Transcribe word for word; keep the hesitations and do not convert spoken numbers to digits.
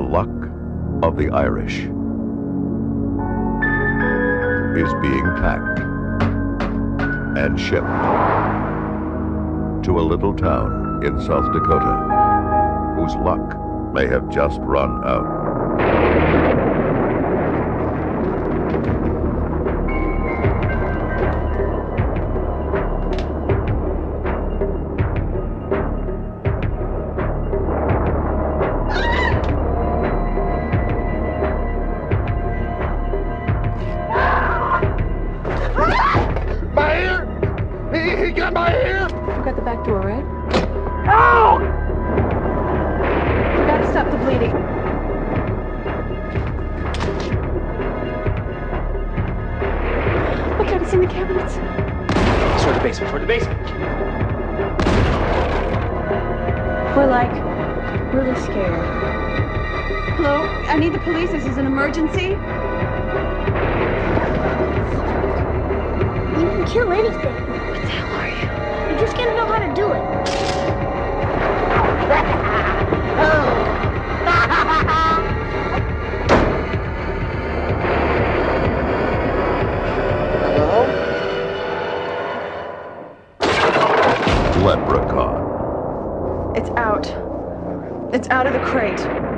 luck of the Irish is being packed and shipped to a little town in South Dakota whose luck may have just run out. My ear! He, he got my ear! You got the back door, right? Ow! We gotta stop the bleeding. Look out, it's in the cabinets. Toward the basement, toward the basement. We're like really scared. Hello? I need the police. This is an emergency. You can kill anything. What the hell are you? You just gotta know how to do it. Hello? Leprechaun. It's out. It's out of the crate.